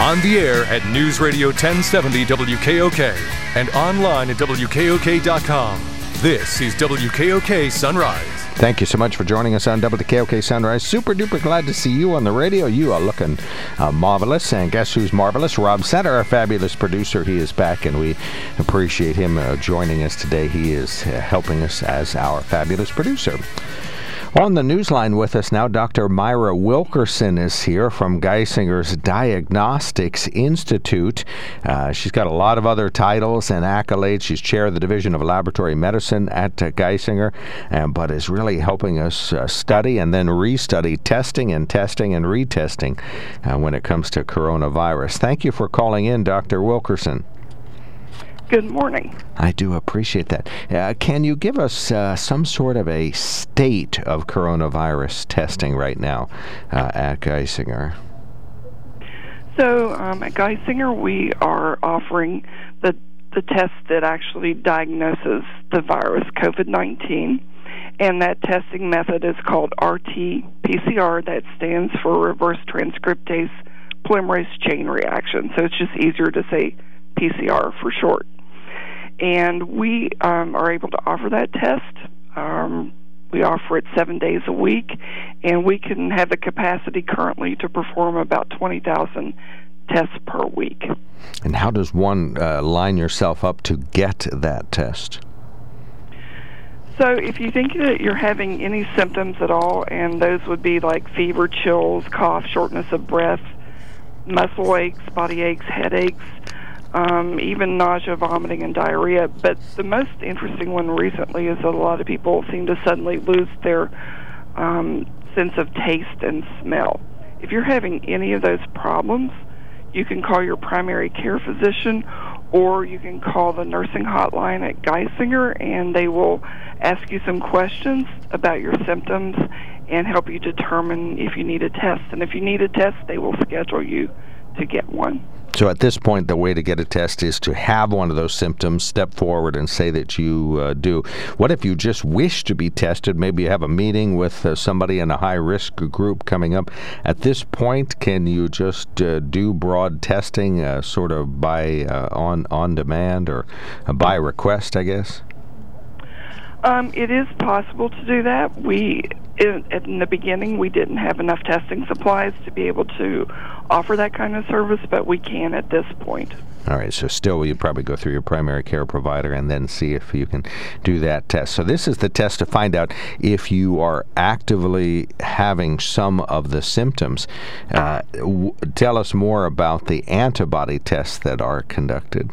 On the air at News Radio 1070 WKOK and online at WKOK.com. This is WKOK Sunrise. Thank you so much for joining us on WKOK Sunrise. Super duper glad to see you on the radio. You are looking marvelous. And guess who's marvelous? Rob Center, our fabulous producer. He is back, and we appreciate him joining us today. He is helping us as our fabulous producer. On the newsline with us now, Dr. Myra Wilkerson is here from Geisinger's Diagnostics Institute. She's got a lot of other titles and accolades. She's chair of the Division of Laboratory Medicine at Geisinger, but is really helping us study and then restudy testing and retesting when it comes to coronavirus. Thank you for calling in, Dr. Wilkerson. Good morning. I do appreciate that. Can you give us some sort of a state of coronavirus testing right now at Geisinger? So at Geisinger, we are offering the test that actually diagnoses the virus, COVID-19, and that testing method is called RT-PCR. That stands for reverse transcriptase polymerase chain reaction. So it's just easier to say PCR for short. And we are able to offer that test. We offer it 7 days a week, and we can have the capacity currently to perform about 20,000 tests per week. And how does one line yourself up to get that test? So if you think that you're having any symptoms at all, and those would be like fever, chills, cough, shortness of breath, muscle aches, body aches, headaches, even nausea, vomiting, and diarrhea. But the most interesting one recently is that a lot of people seem to suddenly lose their sense of taste and smell. If you're having any of those problems, you can call your primary care physician, or you can call the nursing hotline at Geisinger, and they will ask you some questions about your symptoms and help you determine if you need a test. And if you need a test, they will schedule you to get one. So at this point, the way to get a test is to have one of those symptoms, step forward and say that you do. What if you just wish to be tested? Maybe you have a meeting with somebody in a high-risk group coming up. At this point, can you just do broad testing sort of by on demand or by request, I guess? It is possible to do that. In the beginning, we didn't have enough testing supplies to be able to offer that kind of service, but we can at this point. All right, so still you probably go through your primary care provider and then see if you can do that test. So this is the test to find out if you are actively having some of the symptoms. Tell us more about the antibody tests that are conducted.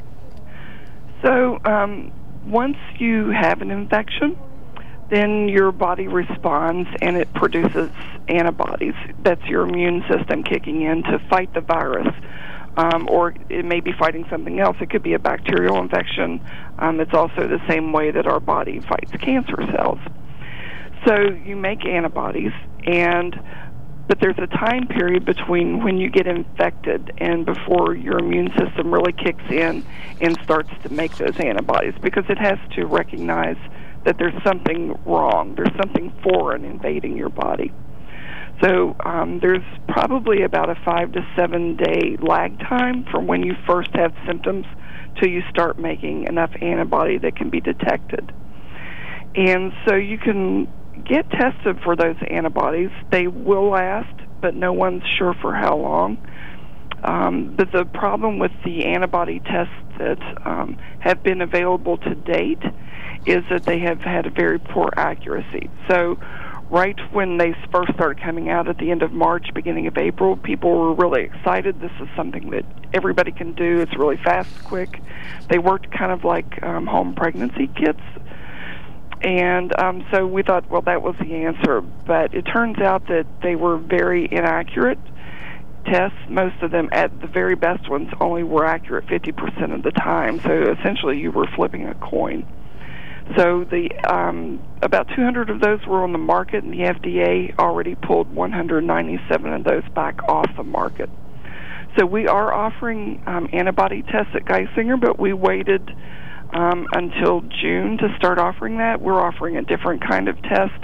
So once you have an infection, then your body responds and it produces antibodies. That's your immune system kicking in to fight the virus. Or it may be fighting something else. It could be a bacterial infection. It's also the same way that our body fights cancer cells. So you make antibodies, but there's a time period between when you get infected and before your immune system really kicks in and starts to make those antibodies, because it has to recognize that there's something wrong, there's something foreign invading your body. So there's probably about a 5 to 7 day lag time from when you first have symptoms till you start making enough antibody that can be detected. And so you can get tested for those antibodies. They will last, but no one's sure for how long. But the problem with the antibody tests that have been available to date is that they have had a very poor accuracy. So right when they first started coming out at the end of March, beginning of April, people were really excited. This is something that everybody can do. It's really fast, quick. They worked kind of like home pregnancy kits. And so we thought, well, that was the answer. But it turns out that they were very inaccurate tests. Most of them, at the very best ones, only were accurate 50% of the time. So essentially you were flipping a coin. So the about 200 of those were on the market, and the FDA already pulled 197 of those back off the market. So we are offering antibody tests at Geisinger, but we waited until June to start offering that. We're offering a different kind of test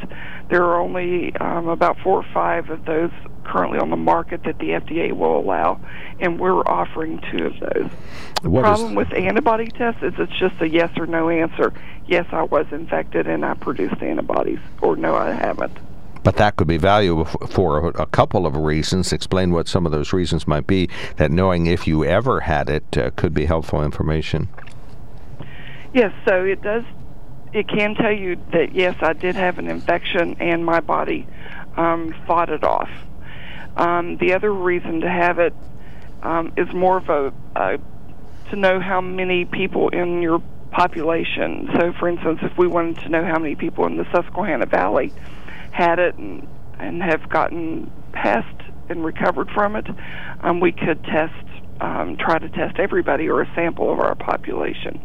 There are only about 4 or 5 of those currently on the market that the FDA will allow, and we're offering 2 of those. The problem with antibody tests is it's just a yes or no answer. Yes, I was infected and I produced antibodies, or no, I haven't. But that could be valuable for a couple of reasons. Explain what some of those reasons might be, that knowing if you ever had it could be helpful information. Yes, so it can tell you that, yes, I did have an infection and my body fought it off. The other reason to have it is more of to know how many people in your population. So, for instance, if we wanted to know how many people in the Susquehanna Valley had it and have gotten past and recovered from it, we could try to test everybody or a sample of our population.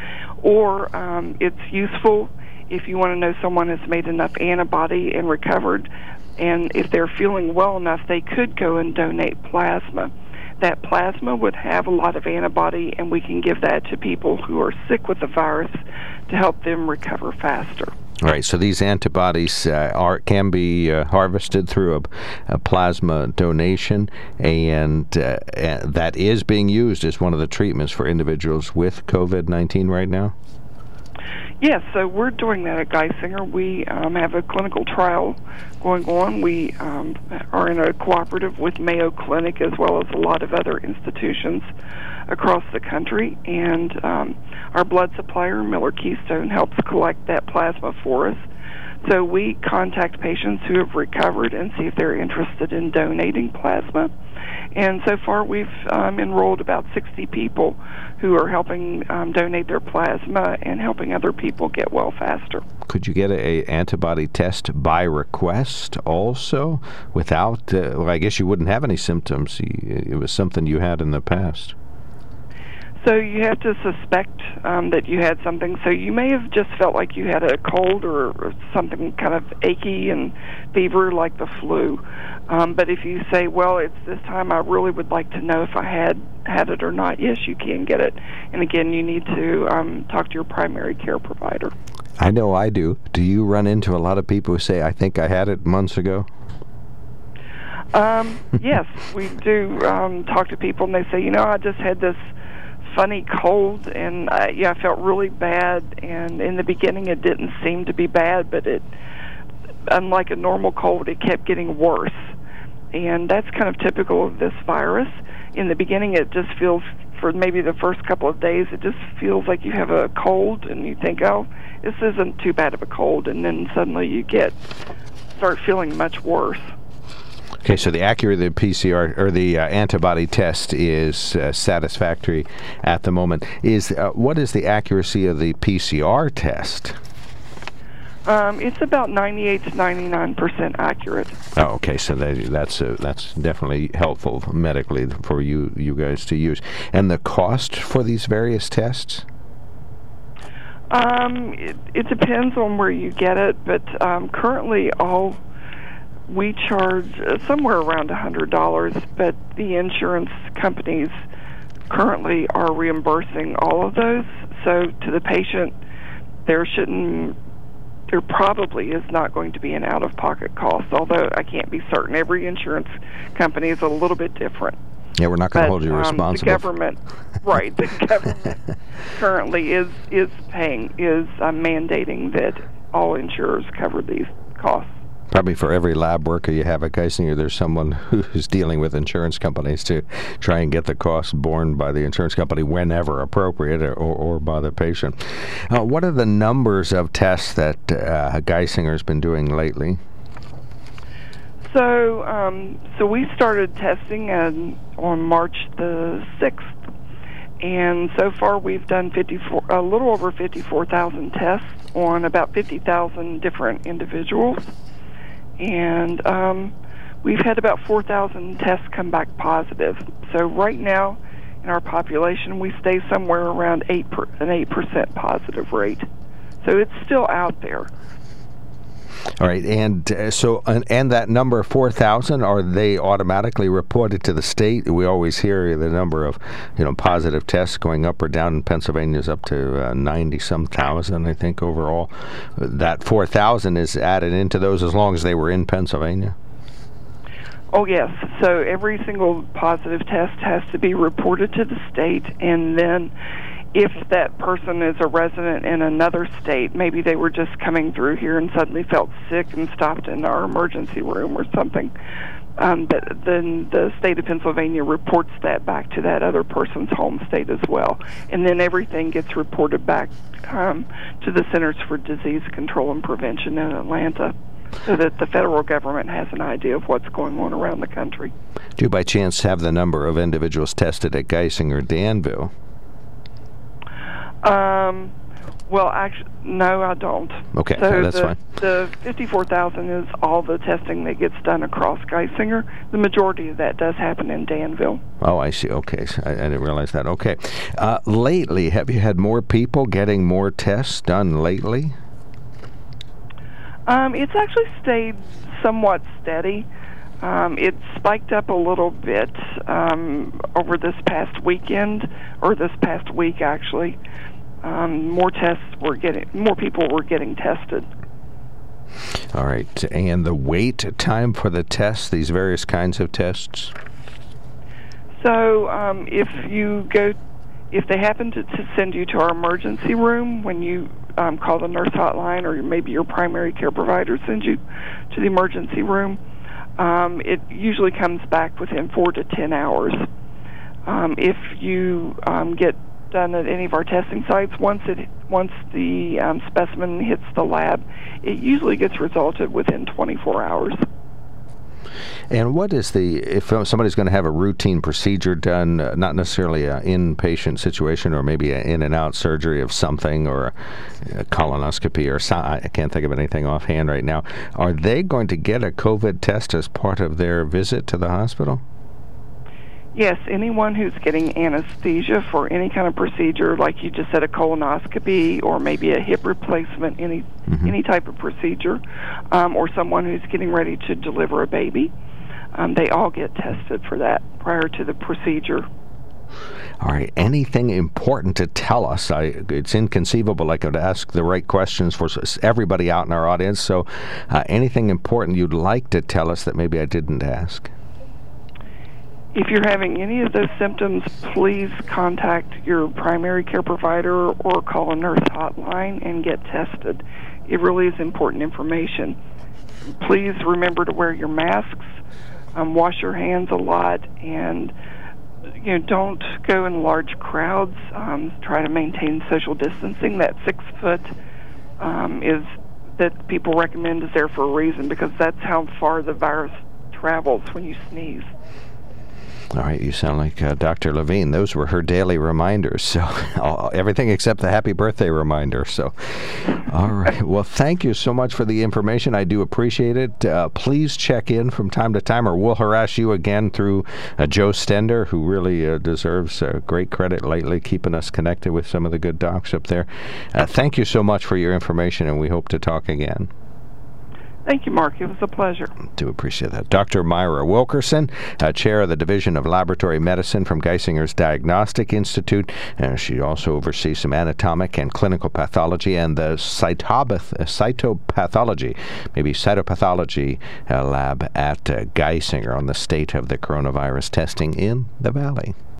Or it's useful if you want to know someone has made enough antibody and recovered, and if they're feeling well enough, they could go and donate plasma. That plasma would have a lot of antibody, and we can give that to people who are sick with the virus to help them recover faster. All right, so these antibodies can be harvested through a plasma donation, and that is being used as one of the treatments for individuals with COVID-19 right now? Yes, so we're doing that at Geisinger. We have a clinical trial going on. We are in a cooperative with Mayo Clinic as well as a lot of other institutions across the country, and our blood supplier, Miller Keystone, helps collect that plasma for us. So we contact patients who have recovered and see if they're interested in donating plasma. And so far we've enrolled about 60 people who are helping donate their plasma and helping other people get well faster. Could you get an antibody test by request also without, well, I guess you wouldn't have any symptoms. It was something you had in the past. So you have to suspect that you had something. So you may have just felt like you had a cold or something kind of achy and fever like the flu. But if you say, well, it's this time, I really would like to know if I had it or not, yes, you can get it. And again, you need to talk to your primary care provider. I know I do. Do you run into a lot of people who say, I think I had it months ago? Yes, we do talk to people, and they say, I just had this funny cold, and I felt really bad, and in the beginning it didn't seem to be bad, but unlike a normal cold, it kept getting worse. And that's kind of typical of this virus. In the beginning, it just feels, for maybe the first couple of days, it just feels like you have a cold, and you think, oh, this isn't too bad of a cold, and then suddenly you start feeling much worse. Okay, so the accuracy of the PCR or the antibody test is satisfactory at the moment. What is the accuracy of the PCR test? It's about 98 to 99% accurate. Oh, okay. So that's definitely helpful medically for you guys to use. And the cost for these various tests? It depends on where you get it, but currently we charge somewhere around $100, but the insurance companies currently are reimbursing all of those. So to the patient, there probably is not going to be an out-of-pocket cost, although I can't be certain. Every insurance company is a little bit different. Yeah, we're not going to hold you responsible. The government, right, the government currently is mandating that all insurers cover these costs. Probably for every lab worker you have at Geisinger, there's someone who's dealing with insurance companies to try and get the costs borne by the insurance company whenever appropriate, or by the patient. What are the numbers of tests that Geisinger's been doing lately? So we started testing on March the 6th, and so far we've done a little over 54,000 tests on about 50,000 different individuals. And we've had about 4,000 tests come back positive. So right now, in our population, we stay somewhere around an 8% positive rate. So it's still out there. All right, and and that number 4,000, are they automatically reported to the state? We always hear the number of positive tests going up or down. In Pennsylvania is up to 90-some thousand, I think, overall. That 4,000 is added into those as long as they were in Pennsylvania? Oh, yes. So every single positive test has to be reported to the state, and then if that person is a resident in another state, maybe they were just coming through here and suddenly felt sick and stopped in our emergency room or something, then the state of Pennsylvania reports that back to that other person's home state as well. And then everything gets reported back to the Centers for Disease Control and Prevention in Atlanta, so that the federal government has an idea of what's going on around the country. Do you by chance have the number of individuals tested at Geisinger or Danville? Well, actually, no, I don't. Okay, so that's fine. The 54,000 is all the testing that gets done across Geisinger. The majority of that does happen in Danville. Oh, I see. Okay, so I didn't realize that. Okay. Lately, have you had more people getting more tests done lately? It's actually stayed somewhat steady. It spiked up a little bit over this past weekend, or this past week, actually. More people were getting tested. All right, and the wait time for the tests, these various kinds of tests? So, if they happen to send you to our emergency room when you call the nurse hotline, or maybe your primary care provider sends you to the emergency room, it usually comes back within 4 to 10 hours. If you get done at any of our testing sites, once the specimen hits the lab, it usually gets resulted within 24 hours. And what is if somebody's going to have a routine procedure done, not necessarily an inpatient situation, or maybe an in-and-out surgery of something, or a colonoscopy, or I can't think of anything offhand right now, are they going to get a COVID test as part of their visit to the hospital? Yes, anyone who's getting anesthesia for any kind of procedure, like you just said, a colonoscopy or maybe a hip replacement, any type of procedure, or someone who's getting ready to deliver a baby, they all get tested for that prior to the procedure. All right. Anything important to tell us? It's inconceivable I could ask the right questions for everybody out in our audience. So anything important you'd like to tell us that maybe I didn't ask? If you're having any of those symptoms, please contact your primary care provider or call a nurse hotline and get tested. It really is important information. Please remember to wear your masks, wash your hands a lot, and don't go in large crowds. Try to maintain social distancing. That 6 foot is that people recommend is there for a reason, because that's how far the virus travels when you sneeze. All right, you sound like Dr. Levine. Those were her daily reminders. So everything except the happy birthday reminder. So, all right. Well, thank you so much for the information. I do appreciate it. Please check in from time to time, or we'll harass you again through Joe Stender, who really deserves great credit lately, keeping us connected with some of the good docs up there. Thank you so much for your information, and we hope to talk again. Thank you, Mark. It was a pleasure. Do appreciate that. Dr. Myra Wilkerson, Chair of the Division of Laboratory Medicine from Geisinger's Diagnostic Institute. She also oversees some anatomic and clinical pathology and the cytopathology lab at Geisinger on the state of the coronavirus testing in the Valley.